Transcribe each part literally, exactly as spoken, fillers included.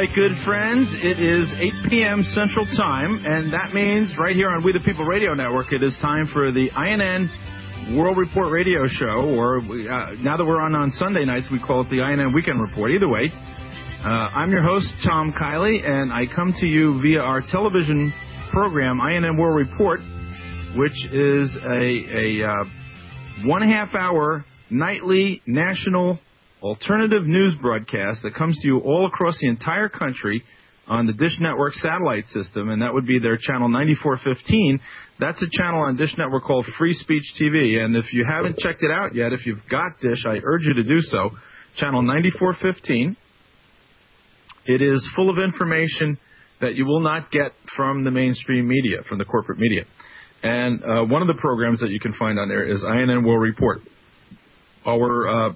right, good friends, it is eight p.m. Central Time, and that means right here on We the People Radio Network, it is time for the I N N World Report Radio Show, or uh, now that we're on on Sunday nights, we call it the I N N Weekend Report. Either way, uh, I'm your host, Tom Kiley, and I come to you via our television program, I N N World Report, which is a, a uh, one-half-hour nightly national alternative news broadcast that comes to you all across the entire country on the Dish Network satellite system, and that would be their channel ninety-four fifteen. That's a channel on Dish Network called Free Speech T V, and if you haven't checked it out yet, if you've got Dish, I urge you to do so. Channel ninety-four fifteen. It is full of information that you will not get from the mainstream media, from the corporate media. And uh, one of the programs that you can find on there is I N N World Report. Our uh,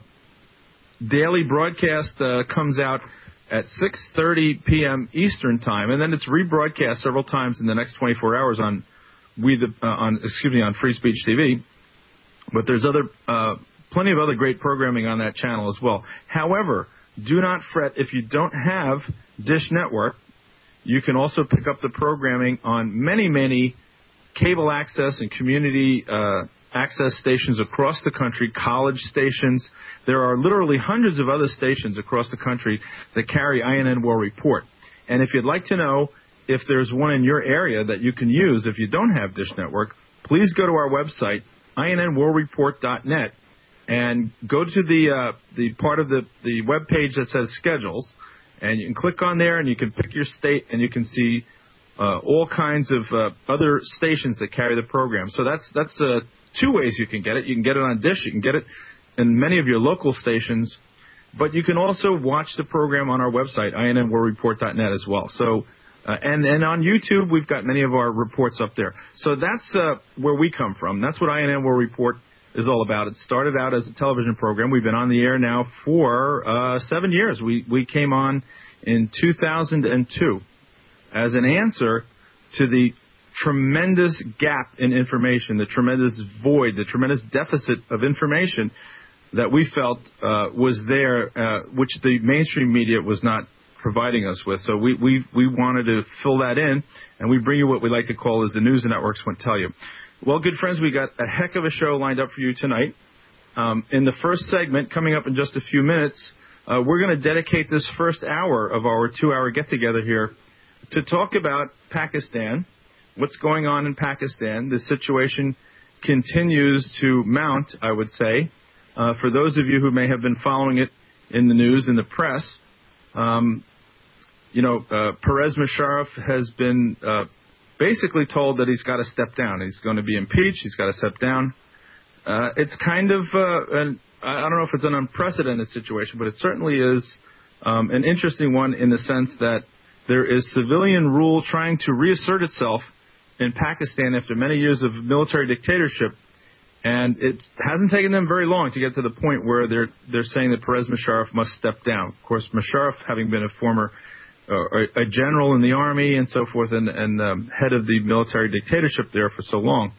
daily broadcast uh, comes out at six thirty p.m. Eastern Time, and then it's rebroadcast several times in the next twenty-four hours on we the uh, on excuse me on Free Speech T V. But there's other uh, plenty of other great programming on that channel as well. However, do not fret if you don't have Dish Network. You can also pick up the programming on many many cable access and community uh, access stations across the country, college stations. There are literally hundreds of other stations across the country that carry I N N World Report. And if you'd like to know if there's one in your area that you can use if you don't have Dish Network, please go to our website, I N N world report dot net, and go to the uh, the part of the, the web page that says Schedules, and you can click on there and you can pick your state and you can see uh, all kinds of uh, other stations that carry the program. So that's that's uh, two ways you can get it. You can get it on Dish. You can get it in many of your local stations. But you can also watch the program on our website, I N N world report dot net as well. So, uh, and, and on YouTube, we've got many of our reports up there. So that's uh, where we come from. That's what I N N World Report is all about. It started out as a television program. We've been on the air now for uh, seven years. We, we came on in two thousand two as an answer to the tremendous gap in information, the tremendous void, the tremendous deficit of information that we felt uh, was there, uh, which the mainstream media was not providing us with. So we, we, we wanted to fill that in, and we bring you what we like to call as the news the networks won't tell you. Well, good friends, we got a heck of a show lined up for you tonight. Um, in the first segment, coming up in just a few minutes, uh, we're going to dedicate this first hour of our two-hour get-together here to talk about Pakistan, what's going on in Pakistan. The situation continues to mount, I would say. Uh, for those of you who may have been following it in the news, in the press, um, you know, uh, Pervez Musharraf has been uh, basically told that he's got to step down. He's going to be impeached. He's got to step down. Uh, it's kind of, uh, an, I don't know if it's an unprecedented situation, but it certainly is um, an interesting one in the sense that there is civilian rule trying to reassert itself in Pakistan after many years of military dictatorship. And it hasn't taken them very long to get to the point where they're they're saying that Pervez Musharraf must step down. Of course, Musharraf, having been a former uh, a general in the army and so forth, and, and um, head of the military dictatorship there for so long.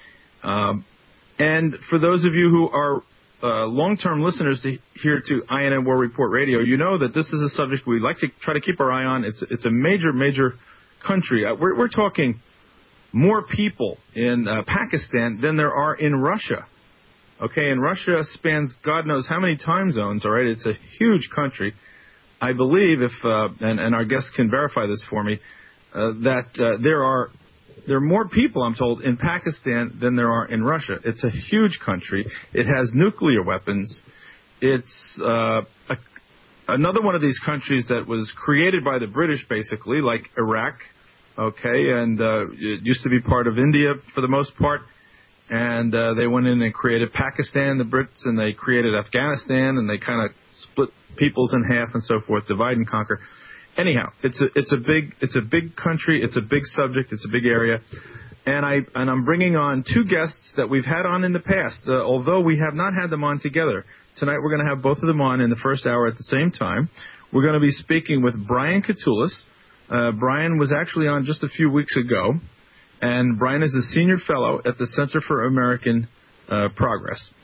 Um, and for those of you who are uh, long-term listeners to, here to I N N World Report Radio, you know that this is a subject we like to try to keep our eye on. It's it's a major, major country. Uh, we're, we're talking more people in uh, Pakistan than there are in Russia. Okay, and Russia spans God knows how many time zones, all right? It's a huge country. I believe, if uh, and, and our guests can verify this for me, uh, that uh, there are there are more people, I'm told, in Pakistan than there are in Russia. It's a huge country. It has nuclear weapons. It's uh, a, another one of these countries that was created by the British, basically, like Iraq. Okay, and uh, it used to be part of India for the most part, and uh, they went in and created Pakistan, the Brits, and they created Afghanistan, and they kind of split peoples in half and so forth, divide and conquer. Anyhow, it's a it's a big it's a big country, it's a big subject, it's a big area, and I and I'm bringing on two guests that we've had on in the past, uh, although we have not had them on together. Tonight we're going to have both of them on in the first hour at the same time. We're going to be speaking with Brian Katulis. Uh, Brian was actually on just a few weeks ago, and Brian is a senior fellow at the Center for American uh, Progress.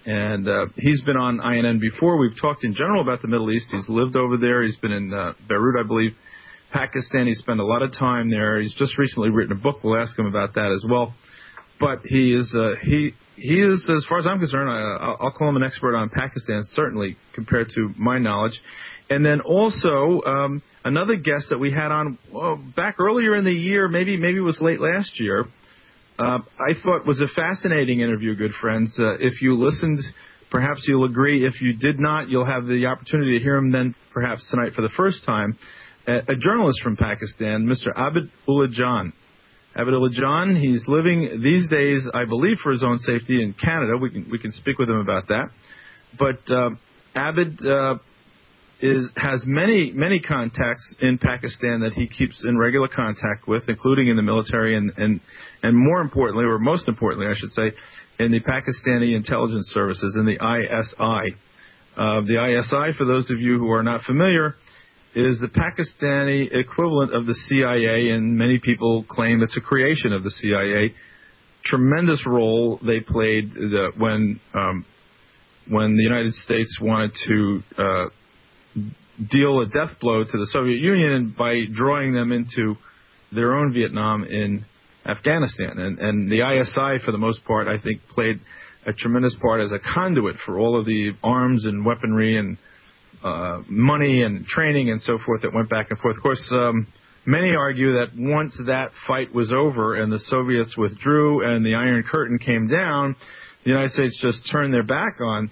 And uh, he's been on I N N before. We've talked in general about the Middle East. He's lived over there. He's been in uh, Beirut, I believe, Pakistan. He spent a lot of time there. He's just recently written a book. We'll ask him about that as well. But he is, uh, he he is, as far as I'm concerned, I, I'll call him an expert on Pakistan, certainly, compared to my knowledge. And then also um, another guest that we had on well, back earlier in the year, maybe maybe it was late last year, uh, I thought was a fascinating interview, good friends. Uh, if you listened, perhaps you'll agree. If you did not, you'll have the opportunity to hear him then perhaps tonight for the first time. A, a journalist from Pakistan, Mister Abid Ullah Jan. Abid Ullah Jan, he's living these days, I believe, for his own safety in Canada. We can we can speak with him about that. But uh, Abid uh, is has many, many contacts in Pakistan that he keeps in regular contact with, including in the military and, and, and more importantly, or most importantly, I should say, in the Pakistani intelligence services, in the I S I. Uh, the I S I, for those of you who are not familiar, is the Pakistani equivalent of the C I A, and many people claim it's a creation of the C I A. Tremendous role they played the, when um, when the United States wanted to uh, deal a death blow to the Soviet Union by drawing them into their own Vietnam in Afghanistan. And, and the I S I, for the most part, I think, played a tremendous part as a conduit for all of the arms and weaponry and Uh, money and training and so forth that went back and forth. Of course, um, many argue that once that fight was over and the Soviets withdrew and the Iron Curtain came down, the United States just turned their back on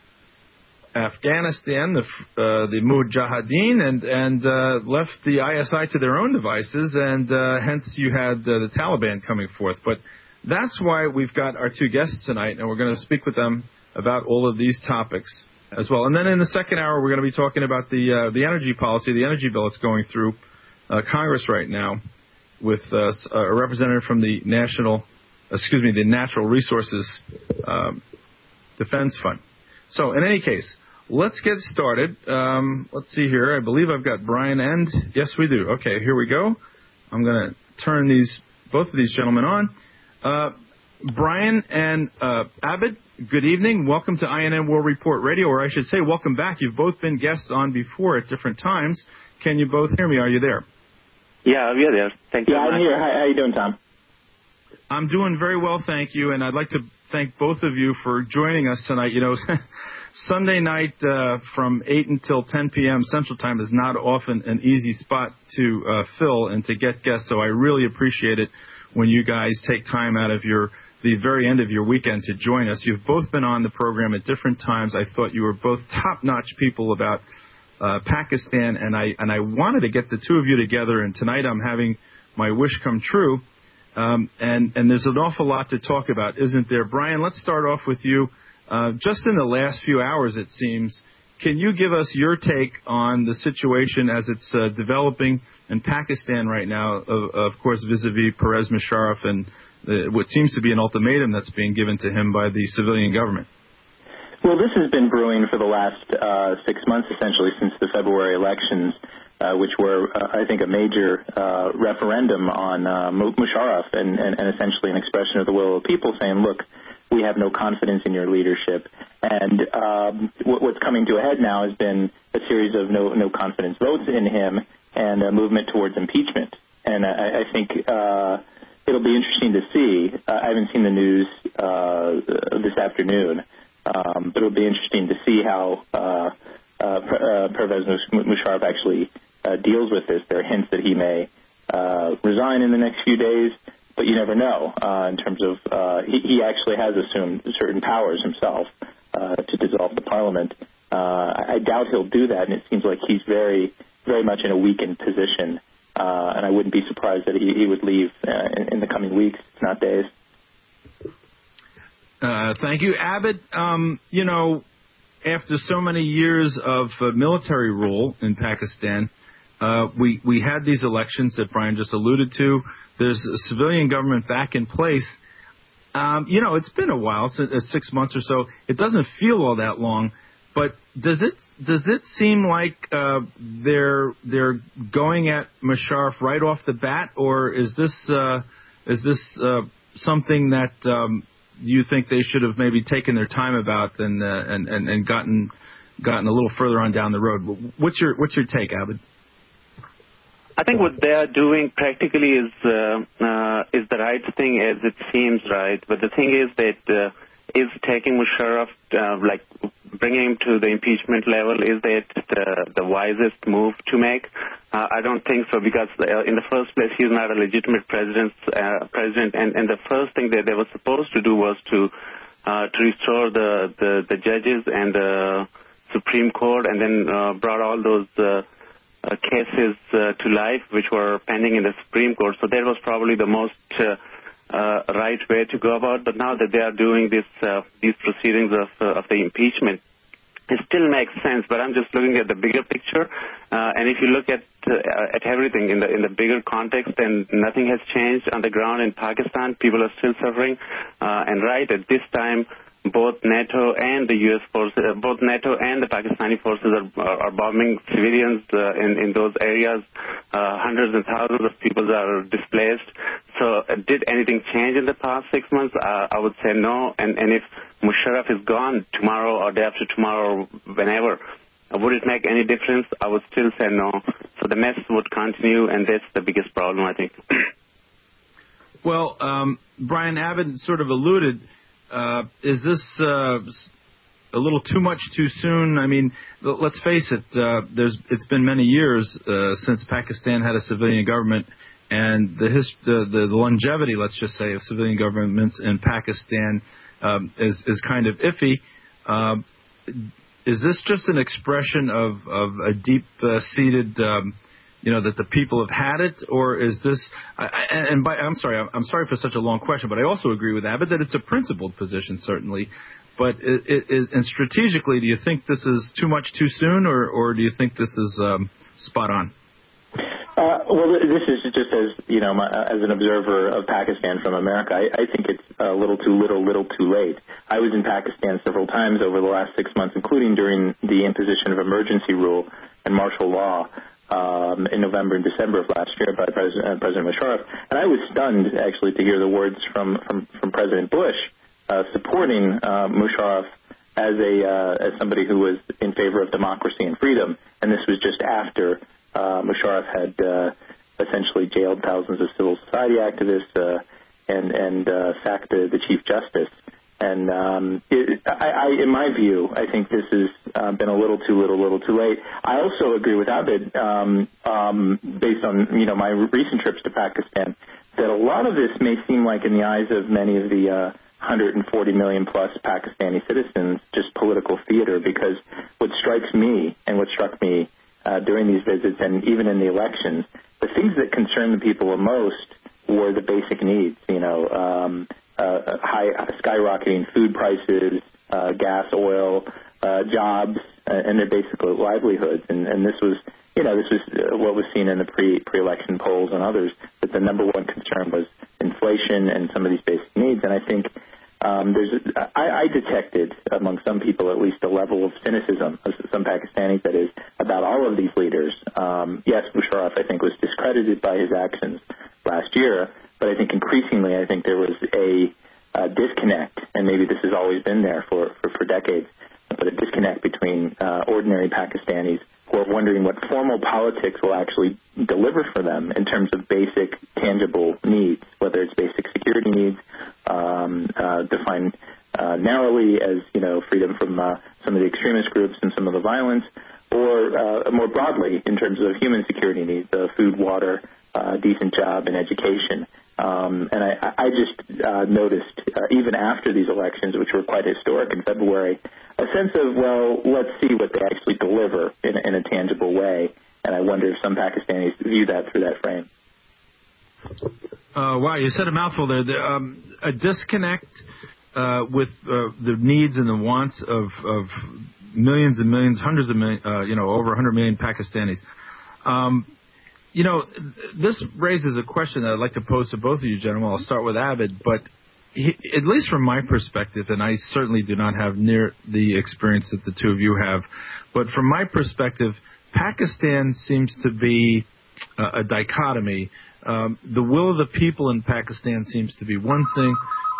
Afghanistan, the, uh, the Mujahideen, and, and uh, left the I S I to their own devices, and uh, hence you had uh, the Taliban coming forth. But that's why we've got our two guests tonight, and we're going to speak with them about all of these topics as well. And then in the second hour, we're going to be talking about the uh, the energy policy, the energy bill that's going through uh, Congress right now with uh, a representative from the National, excuse me, the Natural Resources um, Defense Fund. So in any case, let's get started. Um, let's see here. I believe I've got Brian and, yes, we do. Okay, here we go. I'm going to turn these both of these gentlemen on. Uh, Brian and uh, Abid, good evening. Welcome to I N N World Report Radio, or I should say welcome back. You've both been guests on before at different times. Can you both hear me? Are you there? Yeah, we're there. Thank you. Yeah, I'm here. How, how are you doing, Tom? I'm doing very well, thank you, and I'd like to thank both of you for joining us tonight. You know, Sunday night uh, from eight until ten p.m. Central Time is not often an easy spot to uh, fill and to get guests, so I really appreciate it when you guys take time out of your the very end of your weekend to join us. You've both been on the program at different times. I thought you were both top-notch people about uh, Pakistan, and I and I wanted to get the two of you together, and tonight I'm having my wish come true. Um, and, and there's an awful lot to talk about, isn't there? Brian, let's start off with you. Uh, just in the last few hours, it seems, can you give us your take on the situation as it's uh, developing in Pakistan right now, of, of course, vis-a-vis Pervez Musharraf and the, what seems to be an ultimatum that's being given to him by the civilian government? Well, this has been brewing for the last uh, six months, essentially, since the February elections, uh, which were, uh, I think, a major uh, referendum on uh, Musharraf and, and, and essentially an expression of the will of the people saying, look, we have no confidence in your leadership. And um, what, what's coming to a head now has been a series of no, no confidence votes in him and a movement towards impeachment. And I, I think uh, it'll be interesting to see. Uh, I haven't seen the news uh, this afternoon, um, but it'll be interesting to see how uh, uh, Pervez Musharraf actually uh, deals with this. There are hints that he may uh, resign in the next few days, but you never know uh, in terms of uh, he, he actually has assumed certain powers himself uh, to dissolve the parliament. Uh, I, I doubt he'll do that, and it seems like he's very, very much in a weakened position, uh, and I wouldn't be surprised that he, he would leave uh, in, in the coming weeks, if not days. Uh, thank you. Abid, um, you know, after so many years of uh, military rule in Pakistan, uh, we, we had these elections that Brian just alluded to. There's a civilian government back in place. Um, you know, it's been a while, six months or so. It doesn't feel all that long, but does it does it seem like uh, they're they're going at Musharraf right off the bat, or is this uh, is this uh, something that um, you think they should have maybe taken their time about and uh, and, and and gotten gotten a little further on down the road? What's your what's your take, Abid? I think what they are doing practically is uh, uh, is the right thing, as it seems right. But the thing is that uh, is taking Musharraf, uh, like bringing him to the impeachment level, is that the, the wisest move to make? Uh, I don't think so, because uh, in the first place, he's not a legitimate president, uh, president, and, and the first thing that they were supposed to do was to uh, to restore the, the, the judges and the Supreme Court, and then uh, brought all those uh, uh, cases uh, to life, which were pending in the Supreme Court. So that was probably the most uh, uh, right way to go about. But now that they are doing this, uh, these proceedings of, uh, of the impeachment, it still makes sense. But I'm just looking at the bigger picture, uh, and if you look at uh, at everything in the in the bigger context, then nothing has changed on the ground in Pakistan. People are still suffering, uh, and right at this time, both NATO and the U S forces, uh, both NATO and the Pakistani forces are, are, are bombing civilians uh, in, in those areas. Uh, hundreds and thousands of people are displaced. So uh, did anything change in the past six months? Uh, I would say no. And, and if Musharraf is gone tomorrow or day after tomorrow or whenever, uh, would it make any difference? I would still say no. So the mess would continue, and that's the biggest problem, I think. Well, um, Brian Abid sort of alluded, Uh, is this uh, a little too much too soon? I mean, let's face it. Uh, there's it's been many years uh, since Pakistan had a civilian government, and the, hist- the, the the longevity, let's just say, of civilian governments in Pakistan um, is is kind of iffy. Uh, is this just an expression of of a deep uh, seated um, you know, that the people have had it, or is this? I, I, and by, I'm sorry, I'm sorry for such a long question, but I also agree with Abid that it's a principled position, certainly. But it, it is, and strategically, do you think this is too much too soon, or, or do you think this is um, spot on? Uh, well, this is just as, you know, my, as an observer of Pakistan from America, I, I think it's a little too little, little too late. I was in Pakistan several times over the last six months, including during the imposition of emergency rule and martial law Um, in November and December of last year by President, uh, President Musharraf. And I was stunned, actually, to hear the words from, from, from President Bush uh, supporting uh, Musharraf as a uh, as somebody who was in favor of democracy and freedom. And this was just after uh, Musharraf had uh, essentially jailed thousands of civil society activists uh, and, and uh, sacked the, the Chief Justice. And um, it, I, I, in my view, I think this has uh, been a little too little, little too late. I also agree with Abid, um, um, based on you know my recent trips to Pakistan, that a lot of this may seem like, in the eyes of many of the uh, one hundred forty million plus Pakistani citizens, just political theater. Because what strikes me and what struck me uh, during these visits and even in the elections, the things that concern the people the most were the basic needs. You know. Um, Uh, high skyrocketing food prices, uh, gas, oil, uh, jobs, uh, and their basic livelihoods. And, and this was, you know, this was uh, what was seen in the pre pre-election polls and others. That the number one concern was inflation and some of these basic needs. And I think um, there's, I, I detected among some people at least a level of cynicism, some Pakistanis that is, about all of these leaders. Um, yes, Musharraf, I think, was discredited by his actions last year. But I think increasingly, I think there was a uh, disconnect, and maybe this has always been there for, for, for decades, but a disconnect between uh, ordinary Pakistanis who are wondering what formal politics will actually deliver for them in terms of basic, tangible needs, whether it's basic security needs, um, uh, defined uh, narrowly as, you know, freedom from uh, some of the extremist groups and some of the violence, or uh, more broadly in terms of human security needs, uh, food, water, uh, decent job, and education. Um, and I, I just uh, noticed, uh, even after these elections, which were quite historic in February, a sense of, well, let's see what they actually deliver in, in a tangible way. And I wonder if some Pakistanis view that through that frame. Uh, wow, you said a mouthful there. The, um, a disconnect uh, with uh, the needs and the wants of, of millions and millions, hundreds of millions, uh, you know, over one hundred million Pakistanis. Um, You know, this raises a question that I'd like to pose to both of you, gentlemen. I'll start with Abid, but he, at least from my perspective, and I certainly do not have near the experience that the two of you have, but from my perspective, Pakistan seems to be a, a dichotomy. Um, the will of the people in Pakistan seems to be one thing, but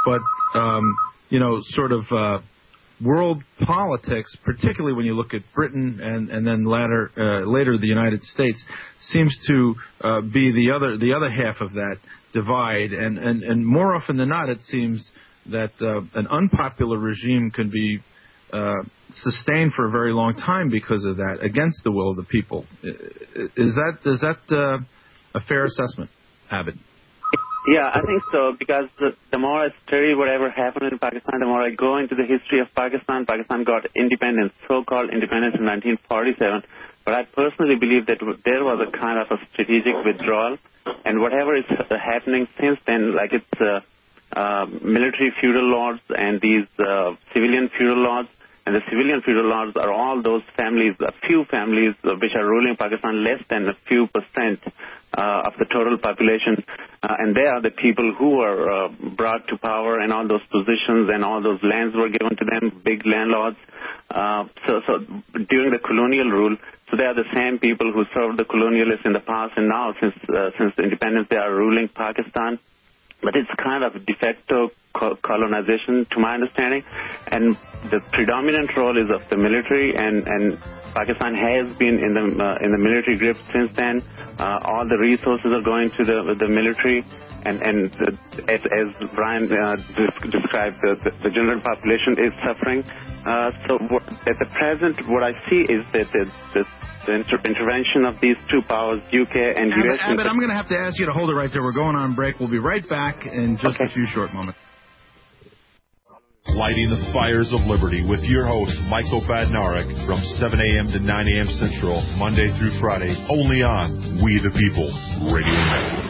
um, you know, sort of uh, world politics, particularly when you look at Britain and, and then later, uh, later the United States, seems to uh, be the other the other half of that divide. And, and, and more often than not, it seems that uh, an unpopular regime can be uh, sustained for a very long time because of that, against the will of the people. Is that is that uh, a fair assessment, Abid? Yeah, I think so, because the, the more I study whatever happened in Pakistan, the more I go into the history of Pakistan. Pakistan got independence, so-called independence in nineteen forty-seven. But I personally believe that there was a kind of a strategic withdrawal, and whatever is happening since then, like it's uh, uh, military feudal lords and these uh, civilian feudal lords, and the civilian feudal lords are all those families, a few families uh, which are ruling Pakistan, less than a few percent uh, of the total population. Uh, and they are the people who were uh, brought to power, and all those positions and all those lands were given to them, big landlords. Uh, so, so during the colonial rule, so they are the same people who served the colonialists in the past, and now since uh, since independence they are ruling Pakistan. But it's kind of de facto colonization, to my understanding, and the predominant role is of the military, and, and Pakistan has been in the uh, in the military grip since then. Uh, all the resources are going to the the military, and and the, as, as Brian uh, described, the, the, the general population is suffering. Uh, so what, at the present, what I see is that the, the The inter- intervention of these two powers, U K and U S. Abid, I'm going to have to ask you to hold it right there. We're going on break. We'll be right back in just okay. a few short moments. Lighting the fires of liberty with your host, Michael Badnarik, from seven a.m. to nine a.m. Central, Monday through Friday, only on We the People Radio Network.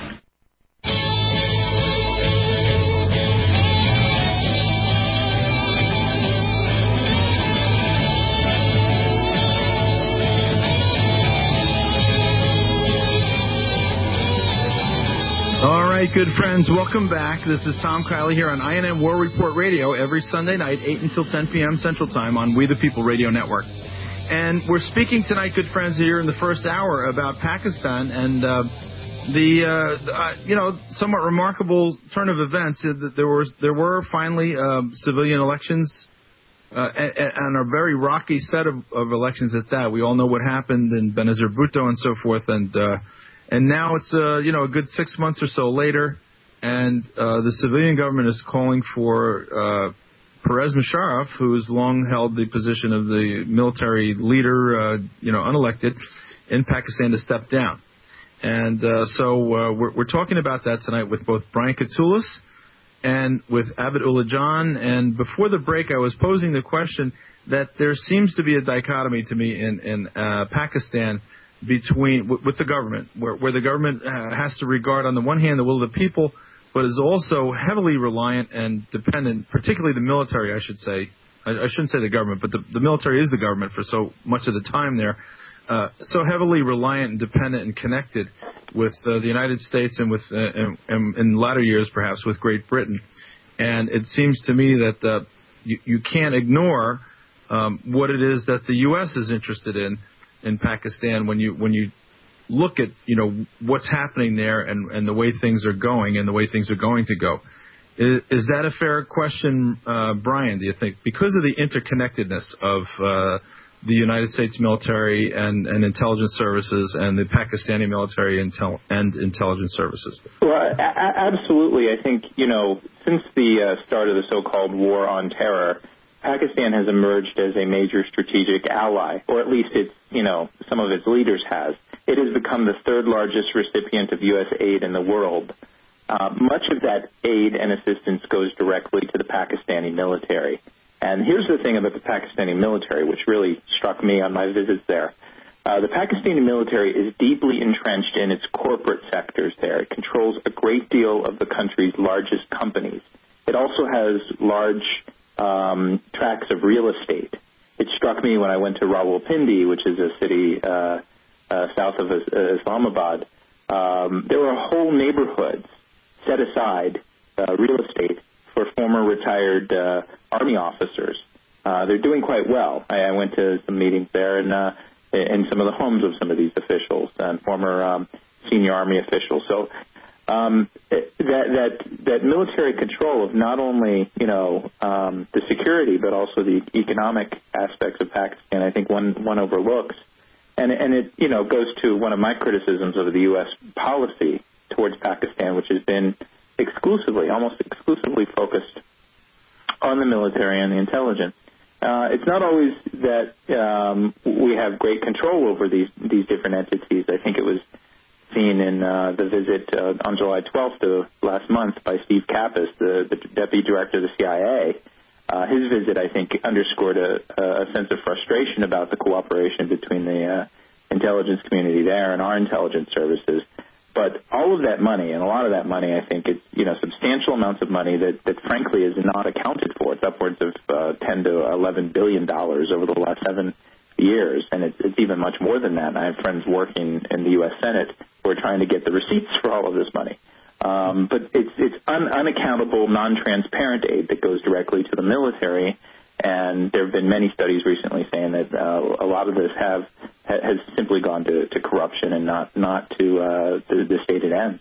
All right, good friends, welcome back. This is Tom Kiley here on I N N War Report Radio every Sunday night, eight until ten p.m. Central Time on We the People Radio Network. And we're speaking tonight, good friends, here in the first hour about Pakistan and uh, the, uh, uh, you know, somewhat remarkable turn of events. There was, there were finally uh, civilian elections uh, and, and a very rocky set of, of elections at that. We all know what happened in Benazir Bhutto and so forth, and uh, And now it's, uh, you know, a good six months or so later, and uh, the civilian government is calling for uh, Pervez Musharraf, who has long held the position of the military leader, uh, you know, unelected, in Pakistan to step down. And uh, so uh, we're, we're talking about that tonight with both Brian Katulis and with Abid Ullah John. And before the break, I was posing the question that there seems to be a dichotomy to me in, in uh, Pakistan between with the government, where, where the government has to regard on the one hand the will of the people, but is also heavily reliant and dependent, particularly the military, I should say. I, I shouldn't say the government, but the, the military is the government for so much of the time there. Uh, so heavily reliant and dependent and connected with uh, the United States and with, uh, and, and in latter years perhaps, with Great Britain. And it seems to me that uh, you, you can't ignore um, what it is that the U S is interested in in Pakistan when you when you look at, you know, what's happening there and, and the way things are going and the way things are going to go. Is, is that a fair question, uh, Brian, do you think? Because of the interconnectedness of uh, the United States military and, and intelligence services and the Pakistani military intel- and intelligence services. Well, a- absolutely. I think, you know, since the uh, start of the so-called war on terror, Pakistan has emerged as a major strategic ally, or at least it's, you know, some of its leaders has. It has become the third largest recipient of U S aid in the world. Uh, much of that aid and assistance goes directly to the Pakistani military. And here's the thing about the Pakistani military, which really struck me on my visits there. Uh, the Pakistani military is deeply entrenched in its corporate sectors there. It controls a great deal of the country's largest companies. It also has large um, tracts of real estate. It struck me when I went to Rawalpindi, which is a city uh, uh, south of uh, Islamabad. Um, there were whole neighborhoods set aside, uh, real estate, for former retired uh, Army officers. Uh, they're doing quite well. I, I went to some meetings there and uh, in some of the homes of some of these officials and former um, senior Army officials. So um, that that that military control of not only you know um, the security but also the economic aspects of Pakistan, I think one one overlooks, and and it you know goes to one of my criticisms of the U S policy towards Pakistan, which has been exclusively, almost exclusively focused on the military and the intelligence. Uh, it's not always that um, we have great control over these these different entities. I think it was seen in uh, the visit uh, on July twelfth of last month by Steve Kappas, the, the deputy director of the C I A. Uh, his visit, I think, underscored a, a sense of frustration about the cooperation between the uh, intelligence community there and our intelligence services. But all of that money, and a lot of that money, I think, is you know substantial amounts of money that, that frankly is not accounted for. It's upwards of uh, ten to eleven billion dollars over the last seven years, and it's, it's even much more than that. And I have friends working in the U S Senate who are trying to get the receipts for all of this money. Um, but it's it's un- unaccountable, non-transparent aid that goes directly to the military. And there have been many studies recently saying that uh, a lot of this have ha- has simply gone to, to corruption and not not to uh, the, the stated ends.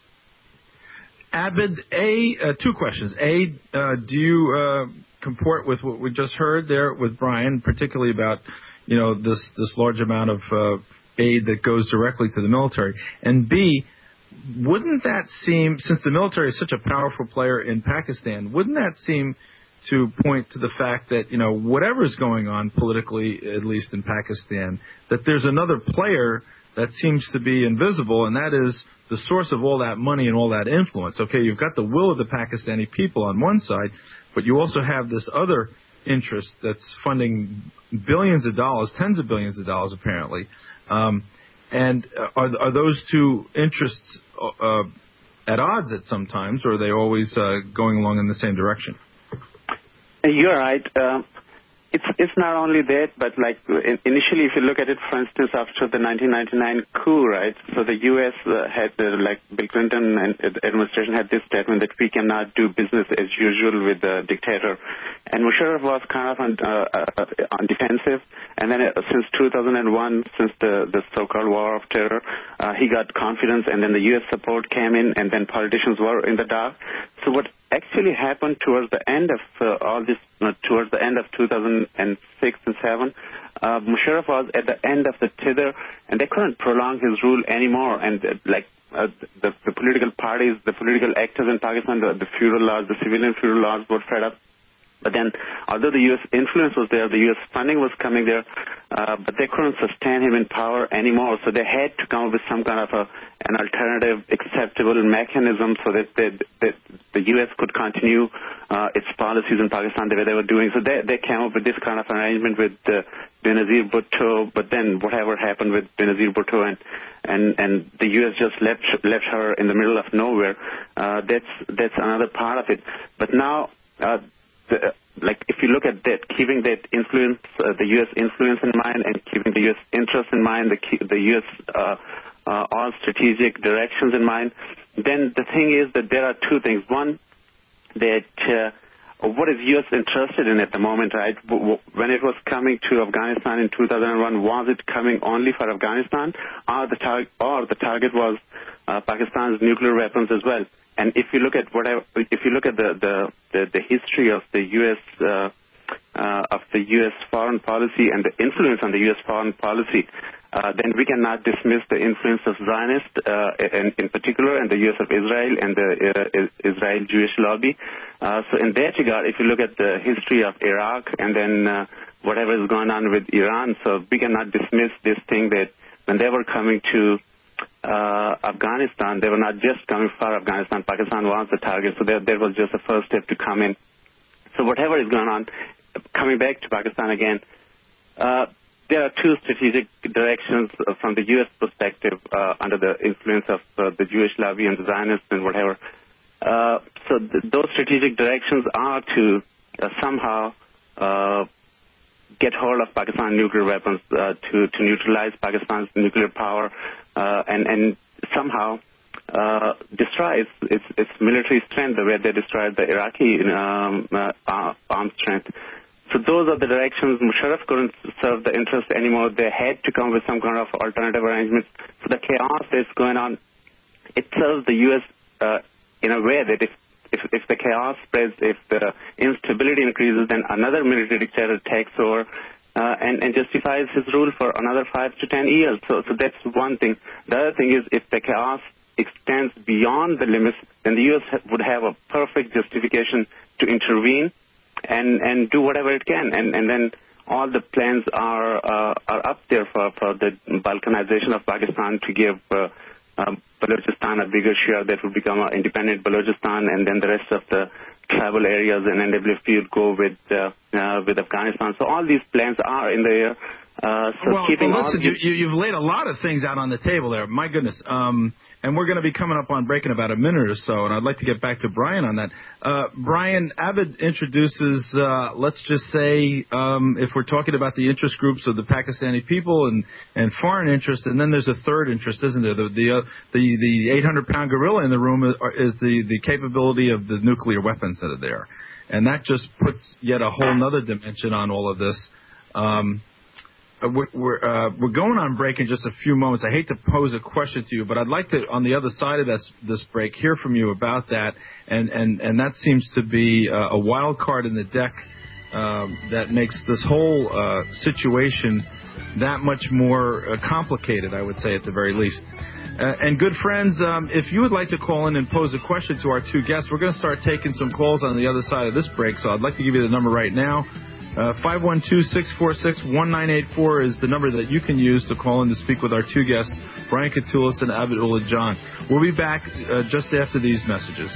Abid, A, uh, two questions. A, uh, do you uh, comport with what we just heard there with Brian, particularly about you know this this large amount of uh, aid that goes directly to the military? And B, wouldn't that seem, since the military is such a powerful player in Pakistan, wouldn't that seem to point to the fact that, you know, whatever's going on politically, at least in Pakistan, that there's another player that seems to be invisible, and that is the source of all that money and all that influence. Okay, you've got the will of the Pakistani people on one side, but you also have this other interest that's funding billions of dollars, tens of billions of dollars apparently. Um, and are, are those two interests uh, at odds at some times, or are they always uh, going along in the same direction? You're right. Uh, it's it's not only that, but like initially, if you look at it, for instance, after the nineteen ninety-nine coup, right? So the U S uh, had uh, like Bill Clinton and uh, administration had this statement that we cannot do business as usual with the dictator, and Musharraf was kind of on, uh, uh, on defensive. And then uh, since two thousand one, since the the so-called war of terror, uh, he got confidence, and then the U S support came in, and then politicians were in the dark. So what actually happened towards the end of uh, all this, uh, towards the end of two thousand six and seven, uh, Musharraf was at the end of the tether, and they couldn't prolong his rule anymore. And uh, like uh, the, the political parties, the political actors in Pakistan, the, the feudal lords, the civilian feudal lords were fed up. But then, although the U S influence was there, the U S funding was coming there, uh, but they couldn't sustain him in power anymore. So they had to come up with some kind of a, an alternative, acceptable mechanism so that, they, that the U S could continue uh, its policies in Pakistan the way they were doing. So they, they came up with this kind of arrangement with uh, Benazir Bhutto. But then, whatever happened with Benazir Bhutto and and and the U S just left left her in the middle of nowhere. Uh, that's that's another part of it. But now. Uh, The, like, if you look at that, keeping that influence, uh, the U S influence in mind, and keeping the U S interest in mind, the, the U S uh, uh, all strategic directions in mind, then the thing is that there are two things. One, that uh, what is U S interested in at the moment, right? When it was coming to Afghanistan in two thousand one, was it coming only for Afghanistan, or the, tar- or the target was uh, Pakistan's nuclear weapons as well? And if you look at whatever, if you look at the the, the, the history of the U S uh, uh, of the U S foreign policy and the influence on the U S foreign policy, uh, then we cannot dismiss the influence of Zionists uh, in, in particular, and the U S of Israel and the uh, Israel Jewish lobby. Uh, so in that regard, if you look at the history of Iraq and then uh, whatever is going on with Iran, so we cannot dismiss this thing that when they were coming to Uh, Afghanistan, they were not just coming for Afghanistan. Pakistan was the target, so there, there was just a first step to come in. So whatever is going on, coming back to Pakistan again, uh, there are two strategic directions from the U S perspective uh, under the influence of uh, the Jewish lobby and the Zionists and whatever. Uh, so th- those strategic directions are to uh, somehow uh, get hold of Pakistan nuclear weapons, uh, to, to neutralize Pakistan's nuclear power, uh, and, and somehow uh, destroy its, its, its military strength the way they destroyed the Iraqi um, uh, armed strength. So those are the directions. Musharraf couldn't serve the interest anymore. They had to come with some kind of alternative arrangements. So the chaos that's going on, it serves the U S uh, in a way that if, if if the chaos spreads, if the instability increases, then another military dictator takes over uh, and, and justifies his rule for another five to ten years. So, so that's one thing. The other thing is if the chaos extends beyond the limits, then the U S would have a perfect justification to intervene and, and do whatever it can. And, and then all the plans are uh, are up there for, for the balkanization of Pakistan to give uh, um, Balochistan a bigger share that would become an independent Balochistan, and then the rest of the tribal areas and N W F P would go with uh, uh, with Afghanistan. So all these plans are in the air. Uh, so well, keeping well, listen, all you, you, you've laid a lot of things out on the table there. My goodness. Um, and we're going to be coming up on break in about a minute or so, and I'd like to get back to Brian on that. Uh, Brian, Abid introduces, uh, let's just say, um, if we're talking about the interest groups of the Pakistani people and, and foreign interests, and then there's a third interest, isn't there? The the uh, the, the eight hundred pound gorilla in the room is, is the, the capability of the nuclear weapons that are there. And that just puts yet a whole other dimension on all of this. Um Uh, we're we're, uh, we're going on break in just a few moments. I hate to pose a question to you, but I'd like to, on the other side of this this break, hear from you about that. And and, and that seems to be uh, a wild card in the deck um, that makes this whole uh, situation that much more uh, complicated, I would say, at the very least. Uh, and good friends, um, if you would like to call in and pose a question to our two guests, we're going to start taking some calls on the other side of this break. So I'd like to give you the number right now. Uh, five one two, six four six, one nine eight four is the number that you can use to call in to speak with our two guests, Brian Katulis and Abidullah John. We'll be back uh, just after these messages.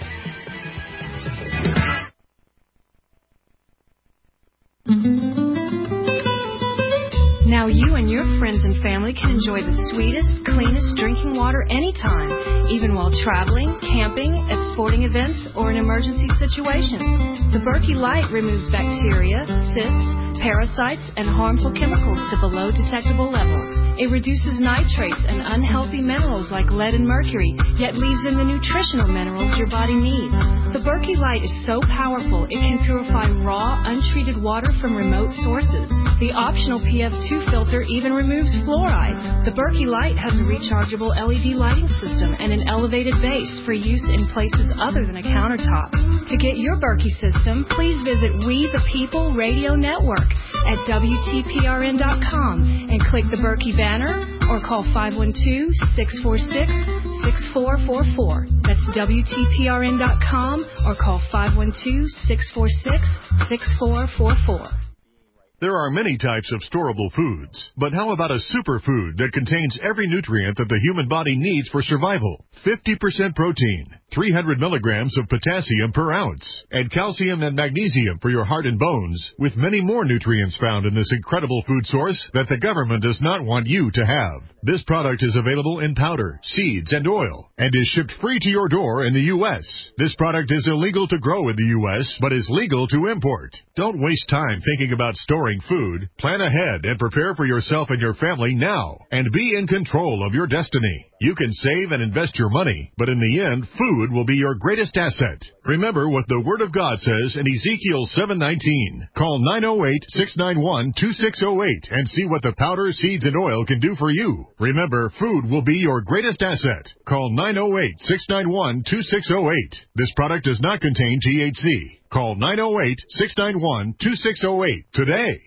Now you and your friends and family can enjoy the sweetest, cleanest drinking water anytime, even while traveling, camping, at sporting events, or in emergency situations. The Berkey Light removes bacteria, cysts, parasites, and harmful chemicals to below detectable levels. It reduces nitrates and unhealthy minerals like lead and mercury, yet leaves in the nutritional minerals your body needs. The Berkey Light is so powerful it can purify raw, untreated water from remote sources. The optional P F two filter even removes fluoride. The Berkey Light has a rechargeable L E D lighting system and an elevated base for use in places other than a countertop. To get your Berkey system, please visit We the People Radio Network at W T P R N dot com and click the Berkey banner or call five one two, six four six, six four four four. That's W T P R N dot com or call five one two, six four six, six four four four. There are many types of storable foods, but how about a superfood that contains every nutrient that the human body needs for survival? fifty percent protein, three hundred milligrams of potassium per ounce, and calcium and magnesium for your heart and bones, with many more nutrients found in this incredible food source that the government does not want you to have. This product is available in powder, seeds, and oil, and is shipped free to your door in the U S This product is illegal to grow in the U S, but is legal to import. Don't waste time thinking about storing food. Plan ahead and prepare for yourself and your family now, and be in control of your destiny. You can save and invest your money, but in the end, food will be your greatest asset. Remember what the Word of God says in Ezekiel seven nineteen. Call nine oh eight, six nine one, two six oh eight and see what the powder, seeds, and oil can do for you. Remember, food will be your greatest asset. Call nine oh eight, six nine one, two six oh eight. This product does not contain T H C. Call nine oh eight, six nine one, two six oh eight today.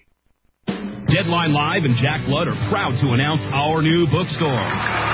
Deadline Live and Jack Blood are proud to announce our new bookstore.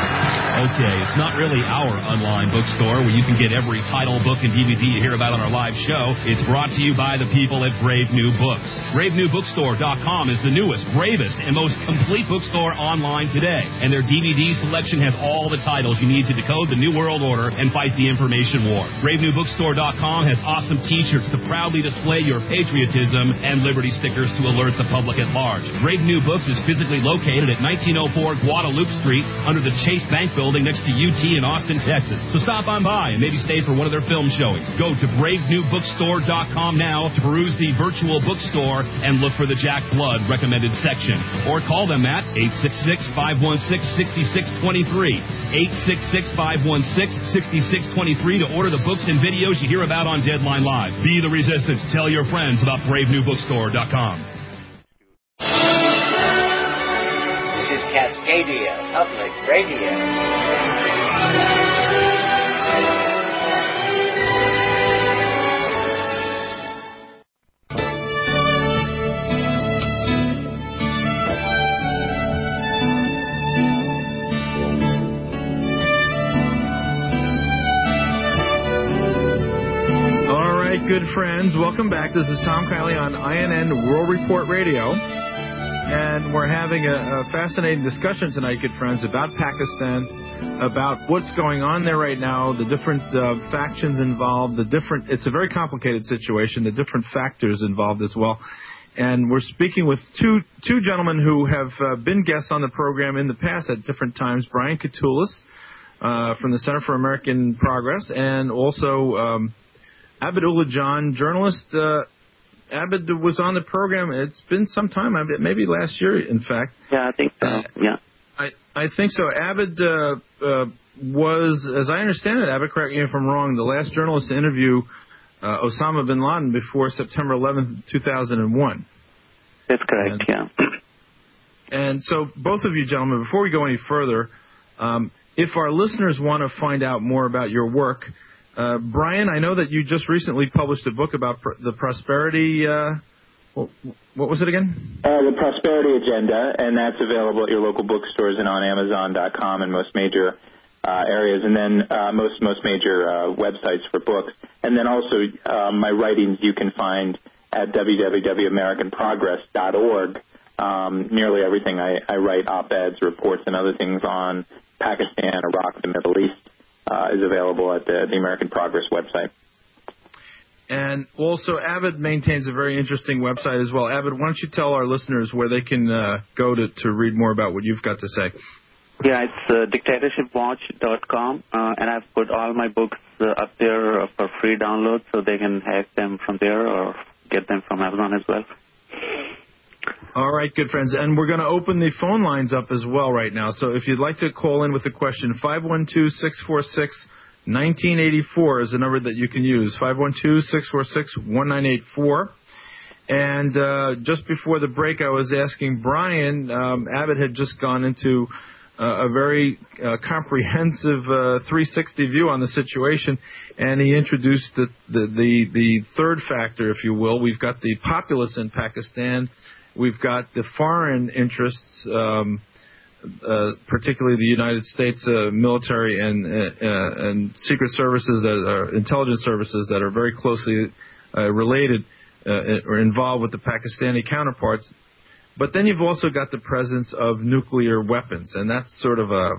Okay, it's not really our online bookstore where you can get every title, book, and D V D you hear about on our live show. It's brought to you by the people at Brave New Books. Brave New Bookstore dot com is the newest, bravest, and most complete bookstore online today. And their D V D selection has all the titles you need to decode the New World Order and fight the information war. Brave New Bookstore dot com has awesome t-shirts to proudly display your patriotism and liberty stickers to alert the public at large. Brave New Books is physically located at nineteen oh four Guadalupe Street under the Chase Bank Building next to U T in Austin, Texas. So stop on by and maybe stay for one of their film showings. Go to Brave New Bookstore dot com now to peruse the virtual bookstore and look for the Jack Blood recommended section. Or call them at eight six six, five one six, six six two three. eight six six, five one six, six six two three to order the books and videos you hear about on Deadline Live. Be the resistance. Tell your friends about Brave New Bookstore dot com. This is Cascadia Public Radio. good friends. Welcome back. This is Tom Kiley on I N N World Report Radio. And we're having a, a fascinating discussion tonight, good friends, about Pakistan, about what's going on there right now, the different uh, factions involved, the different, it's a very complicated situation, the different factors involved as well. And we're speaking with two two gentlemen who have uh, been guests on the program in the past at different times, Brian Katulis uh, from the Center for American Progress, and also um, Abid Ullah John, journalist. Uh, Abid was on the program. It's been some time, maybe last year, in fact. Yeah, I think so. Uh, yeah. I, I think so. Abid uh, uh, was, as I understand it, Abid, correct me if I'm wrong, the last journalist to interview uh, Osama bin Laden before September eleventh, two thousand one. That's correct, and, yeah. And so both of you gentlemen, before we go any further, um, if our listeners want to find out more about your work, Uh, Brian, I know that you just recently published a book about pr- the prosperity, uh, what, what was it again? Uh, the Prosperity Agenda, and that's available at your local bookstores and on Amazon dot com and most major uh, areas, and then uh, most most major uh, websites for books. And then also uh, my writings you can find at w w w dot american progress dot org. Um, nearly everything I, I write, op-eds, reports, and other things on Pakistan, Iraq, the Middle East, Uh, is available at the, the American Progress website. And also, Abid maintains a very interesting website as well. Abid, why don't you tell our listeners where they can uh, go to, to read more about what you've got to say? Yeah, it's uh, dictatorship watch dot com, uh, and I've put all my books uh, up there for free download, so they can hack them from there or get them from Amazon as well. All right, good friends. And we're going to open the phone lines up as well right now. So if you'd like to call in with a question, five one two, six four six, one nine eight four is the number that you can use, five one two, six four six, one nine eight four. And uh, just before the break, I was asking Brian, um, Abid had just gone into uh, a very uh, comprehensive uh, three sixty view on the situation, and he introduced the, the, the, the third factor, if you will. We've got the populace in Pakistan. We've got the foreign interests, um, uh, particularly the United States uh, military and uh, and secret services, that are intelligence services that are very closely uh, related uh, or involved with the Pakistani counterparts. But then you've also got the presence of nuclear weapons, and that's sort of a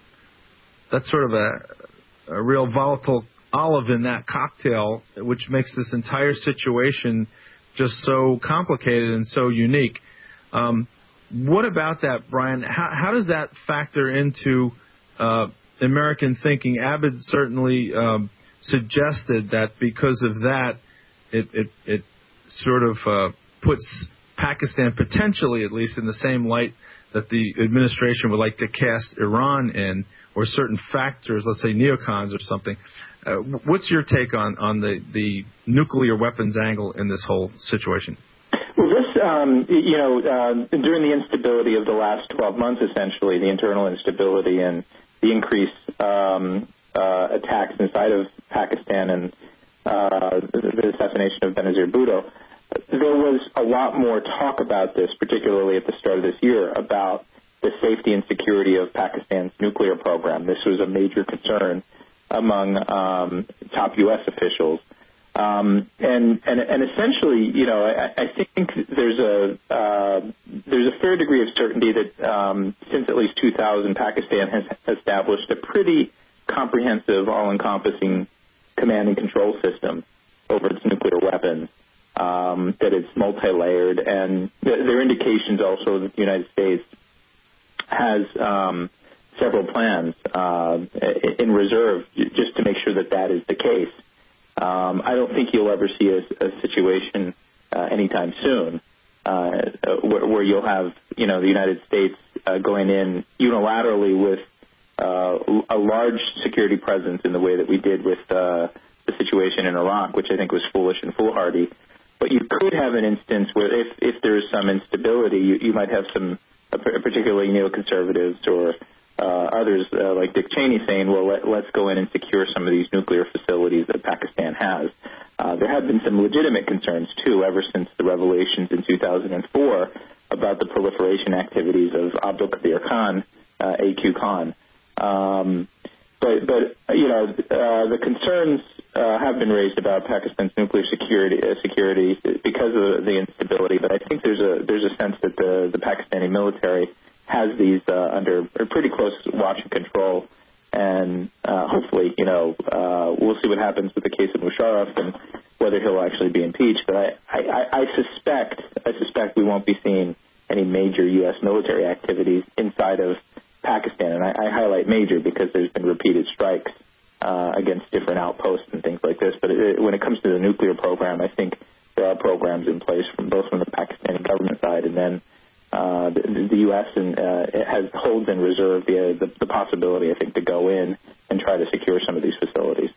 that's sort of a, a real volatile olive in that cocktail, which makes this entire situation just so complicated and so unique. Um, what about that, Brian? How, how does that factor into uh, American thinking? Abid certainly um, suggested that because of that, it, it, it sort of uh, puts Pakistan potentially, at least, in the same light that the administration would like to cast Iran in, or certain factors, let's say neocons or something. Uh, what's your take on, on the, the nuclear weapons angle in this whole situation? Well, this, um, you know, uh, during the instability of the last twelve months, essentially, the internal instability and the increased um, uh, attacks inside of Pakistan and uh, the assassination of Benazir Bhutto, there was a lot more talk about this, particularly at the start of this year, about the safety and security of Pakistan's nuclear program. This was a major concern among um, top U S officials. Um, and, and and essentially, you know, I, I think there's a uh, there's a fair degree of certainty that um, since at least two thousand, Pakistan has established a pretty comprehensive, all-encompassing command and control system over its nuclear weapons, um, that it's multi-layered, and th- there are indications also that the United States has um, several plans uh, in reserve just to make sure that that is the case. Um, I don't think you'll ever see a, a situation uh, anytime soon uh, where, where you'll have, you know, the United States uh, going in unilaterally with uh, a large security presence in the way that we did with uh, the situation in Iraq, which I think was foolish and foolhardy. But you could have an instance where if, if there is some instability, you, you might have some, uh, particularly neoconservatives or Uh, others uh, like Dick Cheney saying, well, let, let's go in and secure some of these nuclear facilities that Pakistan has. Uh, there have been some legitimate concerns, too, ever since the revelations in two thousand four about the proliferation activities of Abdul Qadir Khan, uh, A Q Khan. Um, but, but, you know, uh, the concerns uh, have been raised about Pakistan's nuclear security uh, security because of the instability, but I think there's a there's a sense that the the Pakistani military has these uh, under pretty close watch and control, and uh, hopefully, you know, uh, we'll see what happens with the case of Musharraf and whether he'll actually be impeached. But I, I, I suspect I suspect we won't be seeing any major U S military activities inside of Pakistan, and I, I highlight major because there's been repeated strikes uh, against different outposts and things like this. But it, when it comes to the nuclear program, I think there are programs in place from both from the Pakistani government side and then uh, the, the U S and uh, it has holds in reserve the, the the possibility, I think, to go in and try to secure some of these facilities.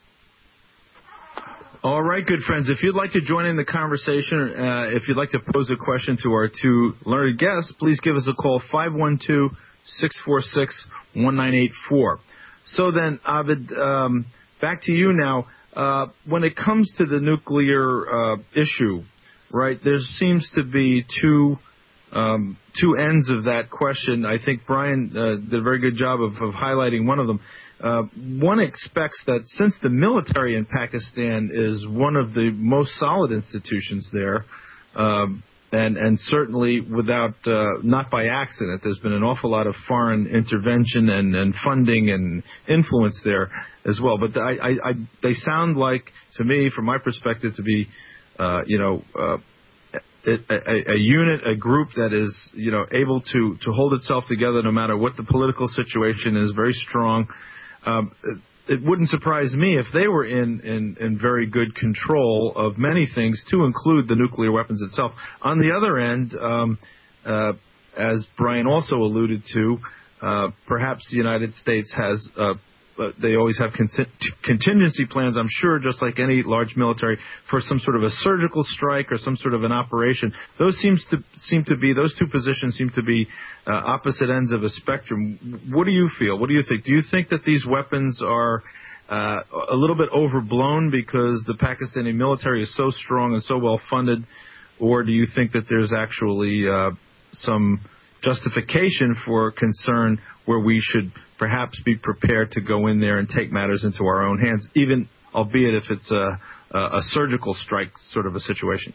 All right, good friends. If you'd like to join in the conversation, uh, if you'd like to pose a question to our two learned guests, please give us a call, five one two, six four six, one nine eight four. So then, Abid, um, back to you now. Uh, when it comes to the nuclear uh, issue, right, there seems to be two um, two ends of that question. I think Brian uh, did a very good job of, of highlighting one of them. Uh, one expects that since the military in Pakistan is one of the most solid institutions there, um, and, and certainly without, uh, not by accident, there's been an awful lot of foreign intervention and, and funding and influence there as well. But I, I, I, they sound like, to me, from my perspective, to be, uh, you know, uh, A, a, a unit, a group that is, you know, able to, to hold itself together no matter what the political situation is, very strong. Um, it, it wouldn't surprise me if they were in, in, in very good control of many things, to include the nuclear weapons itself. On the other end, um, uh, as Brian also alluded to, uh, perhaps the United States has uh, Uh, they always have con- contingency plans, I'm sure, just like any large military, for some sort of a surgical strike or some sort of an operation. Those seems to seem to be those two positions seem to be uh, opposite ends of a spectrum. What do you feel? What do you think? Do you think that these weapons are uh, a little bit overblown because the Pakistani military is so strong and so well funded, or do you think that there's actually uh, some justification for concern where we should perhaps be prepared to go in there and take matters into our own hands, even albeit if it's a, a surgical strike sort of a situation?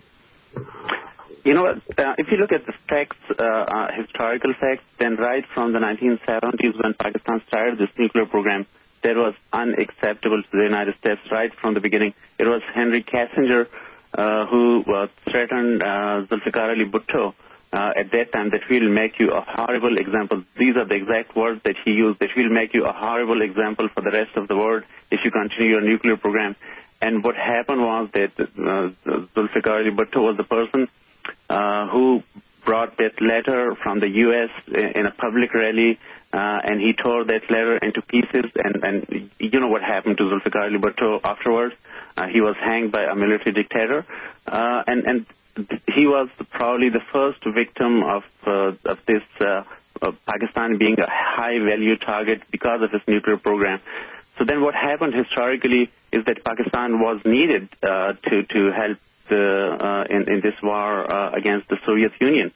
You know, uh, if you look at the facts, uh, uh, historical facts, then right from the nineteen seventies when Pakistan started this nuclear program, that was unacceptable to the United States right from the beginning. It was Henry Kissinger uh, who uh, threatened uh, Zulfikar Ali Bhutto Uh, at that time, that will make you a horrible example. These are the exact words that he used, that will make you a horrible example for the rest of the world if you continue your nuclear program. And what happened was that uh, Zulfikar Ali Bhutto was the person uh, who brought that letter from the U S in a public rally, uh, and he tore that letter into pieces. And, and you know what happened to Zulfikar Ali Bhutto afterwards? Uh, he was hanged by a military dictator. Uh, and, and he was probably the first victim of uh, of this uh, of Pakistan being a high-value target because of its nuclear program. So then what happened historically is that Pakistan was needed uh, to, to help the, uh, in, in this war uh, against the Soviet Union.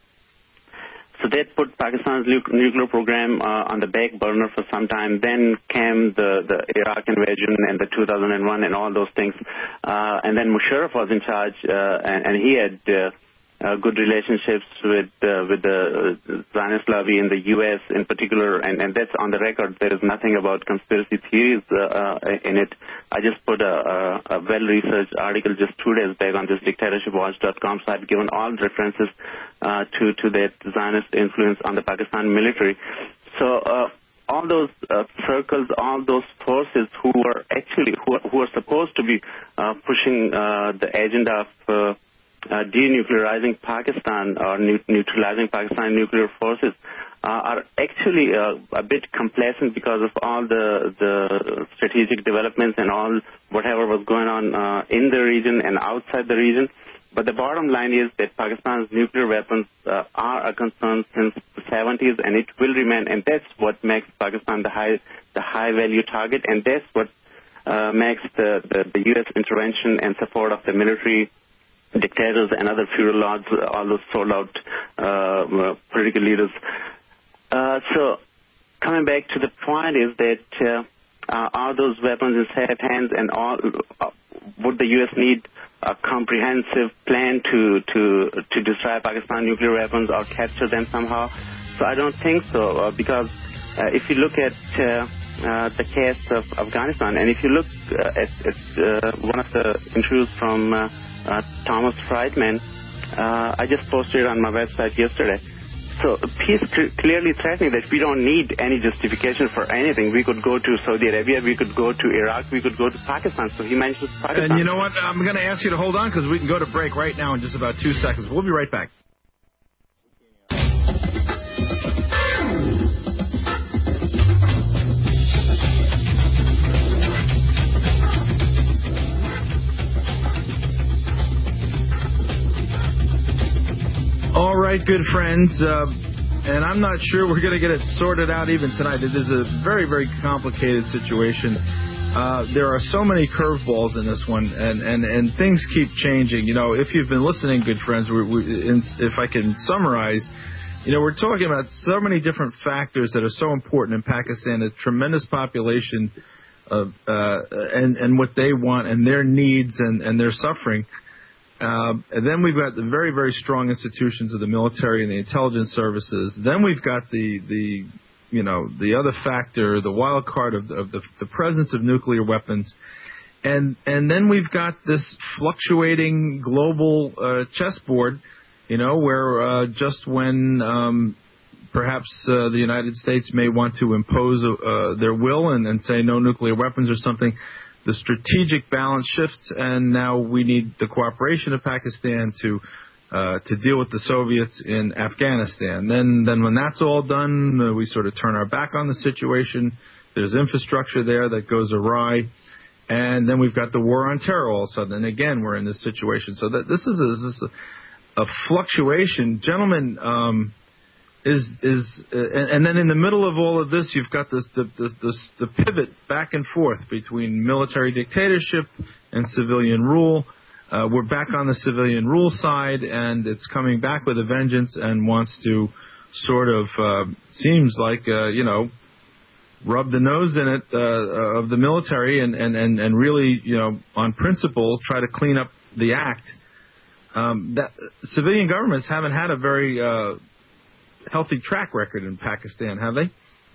So that put Pakistan's nuclear program uh, on the back burner for some time. Then came the, the Iraq invasion and the two thousand one and all those things. Uh, and then Musharraf was in charge, uh, and, and he had uh, uh, good relationships with uh, with the Zionist lobby in the U S in particular. And, and that's on the record. There is nothing about conspiracy theories uh, uh, in it. I just put a, a, a well-researched article just two days back on this dictatorship watch dot com. So I've given all references uh, to, to that Zionist influence on the Pakistan military. So uh, all those uh, circles, all those forces who were actually, who, who are supposed to be uh, pushing uh, the agenda of uh, uh, denuclearizing Pakistan or ne- neutralizing Pakistan nuclear forces uh, are actually uh, a bit complacent because of all the, the strategic developments and all whatever was going on uh, in the region and outside the region. But the bottom line is that Pakistan's nuclear weapons uh, are a concern since the seventies, and it will remain. And that's what makes Pakistan the high, the high-value target, and that's what uh, makes the, the, the U S intervention and support of the military dictators and other feudal lords, all those sold-out uh, political leaders. Uh, so coming back to the point is that uh, Uh, are those weapons in safe hands, and all, uh, would the U S need a comprehensive plan to, to, to destroy Pakistan nuclear weapons or capture them somehow? So I don't think so, uh, because uh, if you look at uh, uh, the case of Afghanistan, and if you look uh, at, at uh, one of the interviews from uh, uh, Thomas Friedman, uh, I just posted it on my website yesterday. So he's cl- clearly threatening that we don't need any justification for anything. We could go to Saudi Arabia, we could go to Iraq, we could go to Pakistan. So he mentions Pakistan. And you know what? I'm going to ask you to hold on because we can go to break right now in just about two seconds. We'll be right back. All right, good friends, uh, and I'm not sure we're going to get it sorted out even tonight. It is a very, very complicated situation. Uh, there are so many curveballs in this one, and, and, and things keep changing. You know, if you've been listening, good friends, we, we, if I can summarize, you know, we're talking about so many different factors that are so important in Pakistan, a tremendous population of, uh, and, and what they want and their needs and, and their suffering. Uh, and then we've got the very, very strong institutions of the military and the intelligence services. Then we've got the, the you know, the other factor, the wild card of, the, of the, the presence of nuclear weapons. And and then we've got this fluctuating global uh, chessboard, you know, where uh, just when um, perhaps uh, the United States may want to impose uh, their will and, and say no nuclear weapons or something, the strategic balance shifts, and now we need the cooperation of Pakistan to uh, to deal with the Soviets in Afghanistan. Then, then when that's all done, uh, we sort of turn our back on the situation. There's infrastructure there that goes awry, and then we've got the war on terror all of a sudden. And again, we're in this situation. So that this is a, this is a, a fluctuation, gentlemen. Um, Is is uh, and, and then in the middle of all of this, you've got this the, the the the pivot back and forth between military dictatorship and civilian rule. Uh, we're back on the civilian rule side, and it's coming back with a vengeance and wants to sort of uh, seems like uh, you know rub the nose in it uh, of the military and, and, and, and really you know on principle try to clean up the act. Um, that civilian governments haven't had a very uh, healthy track record in Pakistan, have they?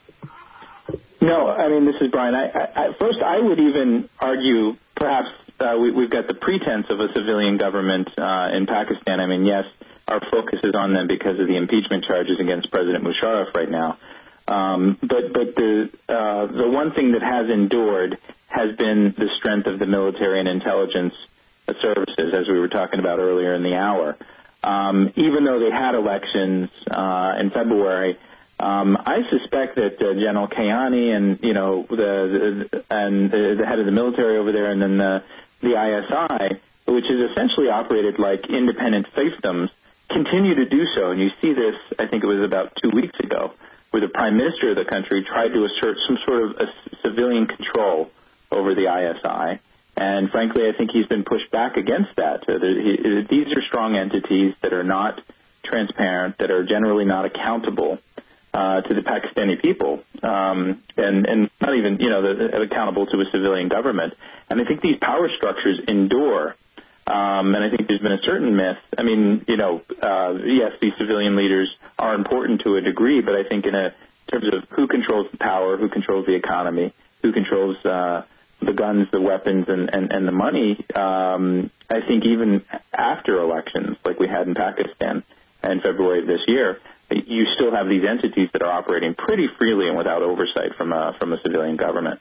No, I mean, this is Brian. I, I, I, first, I would even argue perhaps uh, we, we've got the pretense of a civilian government uh, in Pakistan. I mean, yes, our focus is on them because of the impeachment charges against President Musharraf right now. Um, but but the uh, the one thing that has endured has been the strength of the military and intelligence services, as we were talking about earlier in the hour. Um, even though they had elections uh, in February, um, I suspect that uh, General Kayani and you know the, the and the, the head of the military over there, and then the the I S I, which is essentially operated like independent fiefdoms, continue to do so. And you see this, I think it was about two weeks ago, where the prime minister of the country tried to assert some sort of a civilian control over the I S I. And frankly, I think he's been pushed back against that. So there, he, these are strong entities that are not transparent, that are generally not accountable uh, to the Pakistani people, um, and, and not even, you know, the, accountable to a civilian government. And I think these power structures endure. Um, and I think there's been a certain myth. I mean, you know, uh, yes, these civilian leaders are important to a degree, but I think in, a, in terms of who controls the power, who controls the economy, who controls uh, the guns, the weapons, and, and, and the money, um, I think even after elections, like we had in Pakistan in February of this year, you still have these entities that are operating pretty freely and without oversight from a, from a civilian government.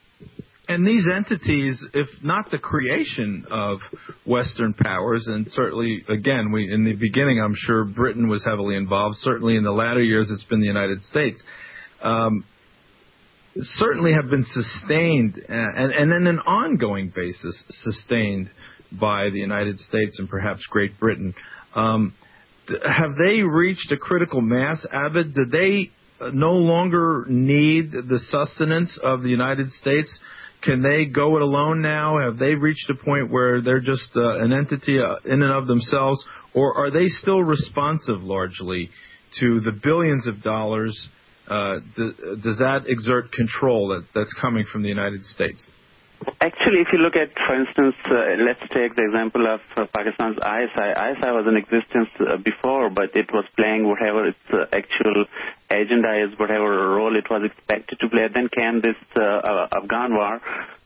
And these entities, if not the creation of Western powers, and certainly, again, we in the beginning, I'm sure Britain was heavily involved. Certainly in the latter years, it's been the United States. Um, certainly have been sustained, and, and then an ongoing basis sustained by the United States and perhaps Great Britain. Um, have they reached a critical mass, Abid? Do they no longer need the sustenance of the United States? Can they go it alone now? Have they reached a point where they're just uh, an entity uh, in and of themselves, or are they still responsive largely to the billions of dollars uh, d- does that exert control that, that's coming from the United States? Actually, if you look at, for instance, uh, let's take the example of uh, Pakistan's I S I. I S I was in existence uh, before, but it was playing whatever its uh, actual agenda is, whatever role it was expected to play. Then came this uh, uh, Afghan war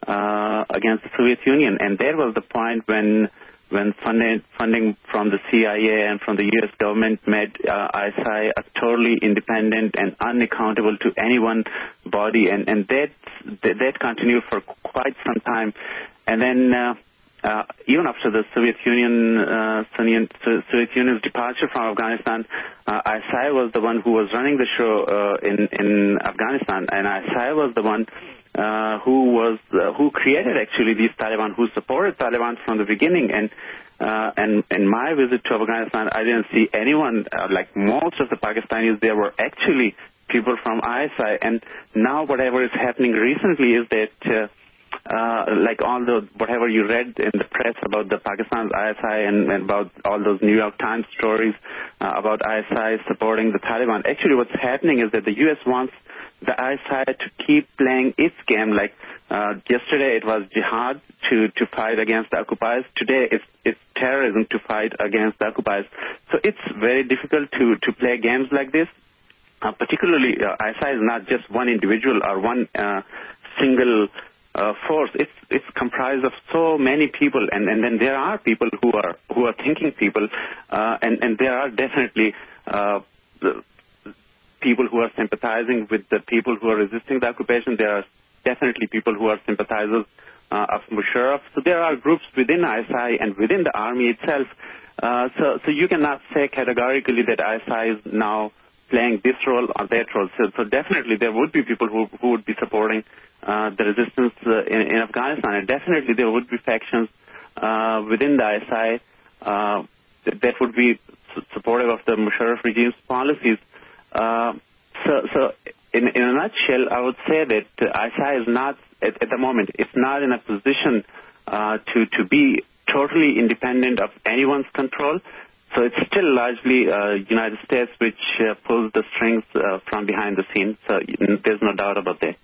uh, against the Soviet Union, and there was the point when when funding, funding from the C I A and from the U S government made uh, I S I a totally independent and unaccountable to any one body, and, and that, that continued for quite some time. And then uh, uh, even after the Soviet Union, uh, Soviet Union's departure from Afghanistan, uh, I S I was the one who was running the show uh, in, in Afghanistan, and I S I was the one Uh, who was uh, who created actually these Taliban, who supported Taliban from the beginning. And uh, and in my visit to Afghanistan, I didn't see anyone uh, like most of the Pakistanis. There were actually people from I S I. And now whatever is happening recently is that uh, uh, like all the whatever you read in the press about the Pakistan's I S I and, and about all those New York Times stories uh, about I S I supporting the Taliban. Actually, what's happening is that the U S wants the I S I to keep playing its game. Like uh, yesterday it was jihad to, to fight against the occupiers. Today it's, it's terrorism to fight against the occupiers. So it's very difficult to, to play games like this. Uh, particularly uh, I S I is not just one individual or one uh, single uh, force. It's it's comprised of so many people, and, and then there are people who are who are thinking people, uh, and, and there are definitely uh, the, people who are sympathizing with the people who are resisting the occupation. There are definitely people who are sympathizers uh, of Musharraf. So there are groups within I S I and within the army itself. Uh, so, so you cannot say categorically that I S I is now playing this role or that role. So, so definitely there would be people who, who would be supporting uh, the resistance uh, in, in Afghanistan. And definitely there would be factions uh, within the I S I uh, that, that would be supportive of the Musharraf regime's policies. Uh, so, so in, in a nutshell, I would say that uh, I S I is not, at, at the moment, it's not in a position uh, to, to be totally independent of anyone's control. So it's still largely uh, United States which uh, pulls the strings uh, from behind the scenes. So there's no doubt about that.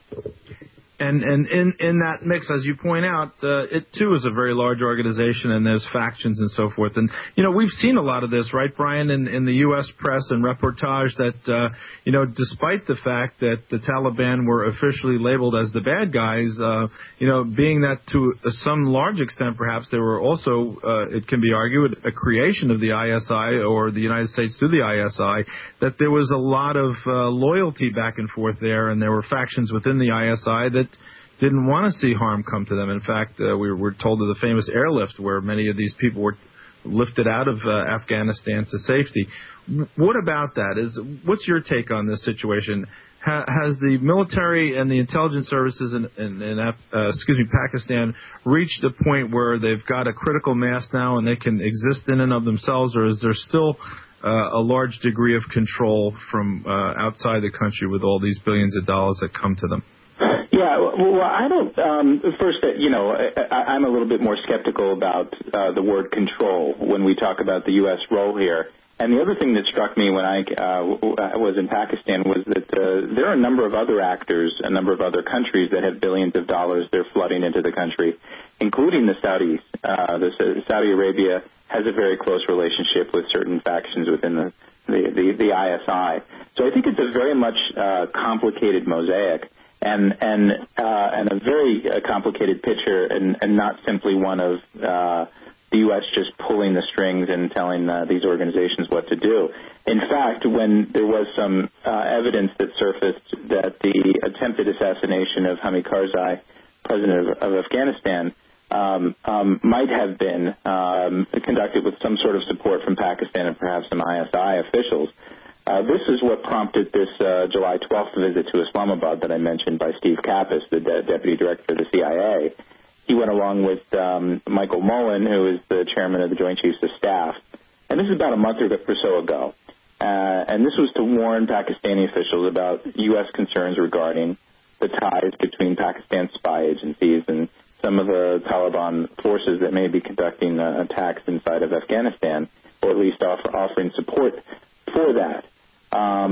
And and in, in that mix, as you point out, uh, it too is a very large organization, and there's factions and so forth. And you know, we've seen a lot of this, right, Brian, in, in the U S press and reportage that uh, you know, despite the fact that the Taliban were officially labeled as the bad guys, uh, you know, being that to some large extent, perhaps they were also, uh, it can be argued, a creation of the I S I or the United States through the I S I, that there was a lot of uh, loyalty back and forth there, and there were factions within the I S I that didn't want to see harm come to them. In fact, uh, we were told of the famous airlift where many of these people were lifted out of uh, Afghanistan to safety. What about that? Is what's your take on this situation? Ha- has the military and the intelligence services in, in, in uh, excuse me, Pakistan reached a point where they've got a critical mass now and they can exist in and of themselves, or is there still uh, a large degree of control from uh, outside the country with all these billions of dollars that come to them? Yeah, well, I don't. Um, first, uh, you know, I, I'm a little bit more skeptical about uh, the word control when we talk about the U S role here. And the other thing that struck me when I uh, was in Pakistan was that uh, there are a number of other actors, a number of other countries that have billions of dollars they're flooding into the country, including the Saudis. Uh, the Saudi Arabia has a very close relationship with certain factions within the the, the, the I S I. So I think it's a very much uh, complicated mosaic. And and uh, and a very uh, complicated picture, and, and not simply one of uh, the U S just pulling the strings and telling uh, these organizations what to do. In fact, when there was some uh, evidence that surfaced that the attempted assassination of Hamid Karzai, president of, of Afghanistan, um, um, might have been um, conducted with some sort of support from Pakistan and perhaps some I S I officials. Uh, this is what prompted this uh, July twelfth visit to Islamabad that I mentioned by Steve Kappas, the de- deputy director of the C I A. He went along with um, Michael Mullen, who is the chairman of the Joint Chiefs of Staff. And this is about a month or so ago. Uh, and this was to warn Pakistani officials about U S concerns regarding the ties between Pakistan's spy agencies and some of the Taliban forces that may be conducting uh, attacks inside of Afghanistan, or at least offer, offering support for that. Um,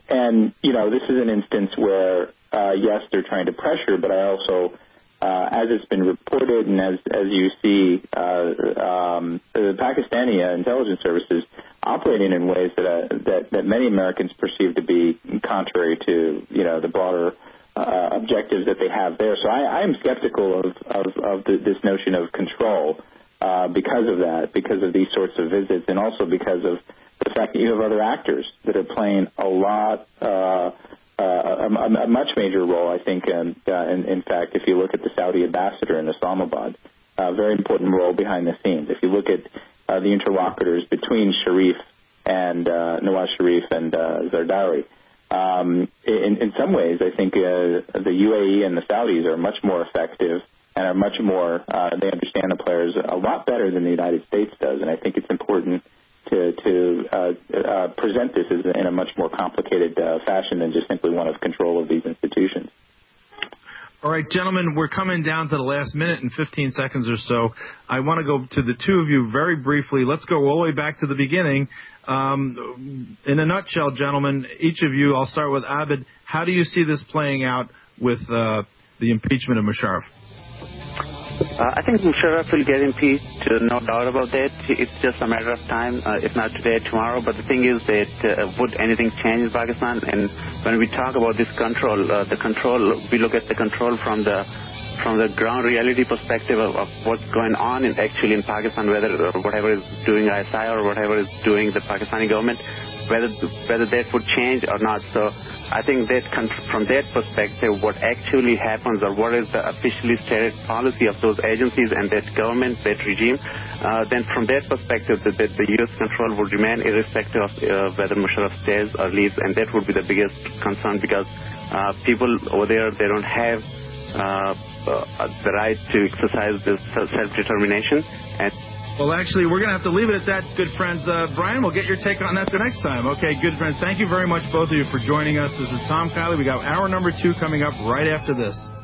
and, you know, this is an instance where, uh, yes, they're trying to pressure, but I also, uh, as it's been reported and as, as you see, uh, um, the Pakistani uh, intelligence services operating in ways that, uh, that, that many Americans perceive to be contrary to, you know, the broader uh, objectives that they have there. So I, I am skeptical of, of, of the, this notion of control uh, because of that, because of these sorts of visits, and also because of the fact that you have other actors that are playing a lot, uh, uh, a, a much major role, I think, in, uh, in, in fact, if you look at the Saudi ambassador in Islamabad, a very important role behind the scenes. If you look at uh, the interlocutors between Sharif and uh, Nawaz Sharif and uh, Zardawi, um, in, in some ways, I think uh, the U A E and the Saudis are much more effective and are much more, uh, they understand the players a lot better than the United States does, and I think it's important to, to uh, uh, present this as in a much more complicated uh, fashion than just simply one of control of these institutions. All right, gentlemen, we're coming down to the last minute and fifteen seconds or so. I want to go to the two of you very briefly. Let's go all the way back to the beginning. Um, in a nutshell, gentlemen, each of you, I'll start with Abid. How do you see this playing out with uh, the impeachment of Musharraf? Uh, I think Musharraf will get impeached, uh, no doubt about that. It's just a matter of time, uh, if not today, tomorrow. But the thing is that uh, would anything change in Pakistan? And when we talk about this control, uh, the control, we look at the control from the from the ground reality perspective of, of what's going on in actually in Pakistan, whether uh, whatever is doing I S I or whatever is doing the Pakistani government, whether whether that would change or not. So I think that from that perspective, what actually happens or what is the officially stated policy of those agencies and that government, that regime, uh, then from that perspective, that, that the U S control would remain irrespective of uh, whether Musharraf stays or leaves, and that would be the biggest concern because uh, people over there, they don't have uh, uh, the right to exercise this self-determination. And Well, actually, we're going to have to leave it at that, good friends. Uh, Brian, we'll get your take on that the next time. Okay, good friends. Thank you very much, both of you, for joining us. This is Tom Kiley. We got hour number two coming up right after this.